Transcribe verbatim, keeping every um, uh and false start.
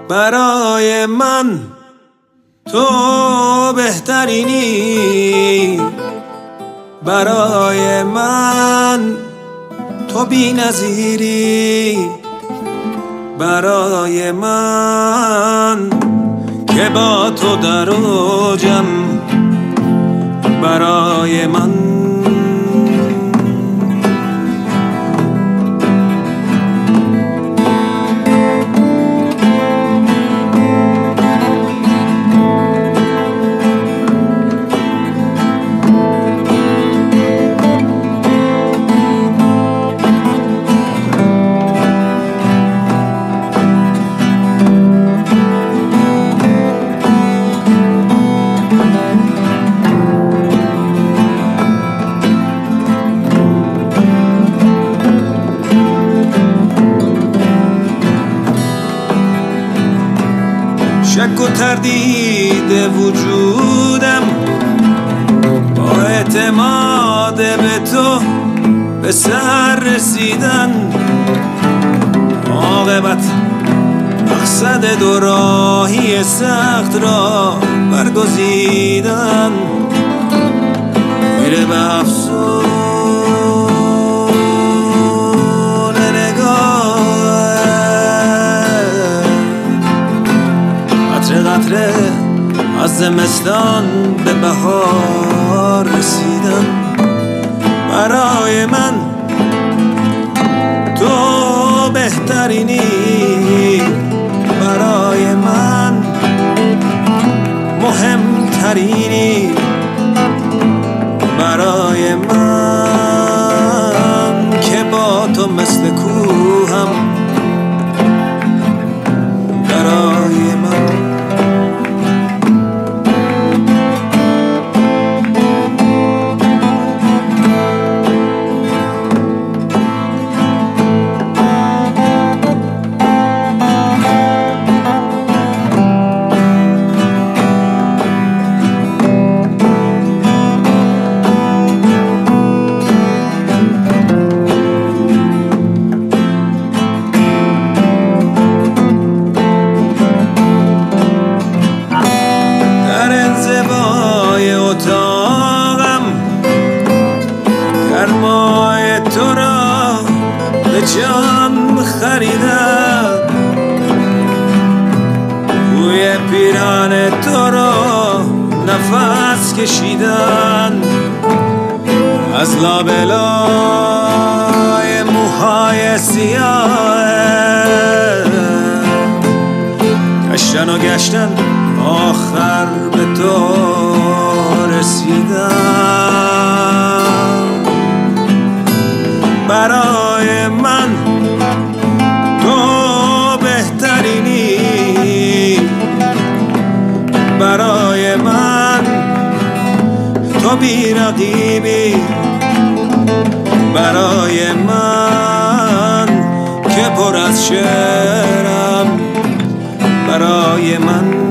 برای من تو بهترینی، برای من تو بی‌نظیری، برای من که با تو در اوجم، برای من شک و تردید وجودم با اعتماد به تو به سر رسیدن، عاقبت مقصد دو راهی سخت را برگزیدن، میره به افسون قطره از زمستان به بهار رسیدن، برای من تو بهترینی، برای من مهمترینی، برای من که با تو مثل کوهم، برای من اتاقم گرمای تو را به جان خریدم، بوی پیران تو را نفس کشیدن، از لابلای موهای سیاه گشتن و گشتن آخر به تو رسیدم، برای من تو بهترینی، برای من تو بی‌رقیبی، برای من که پر از شعرم، برای من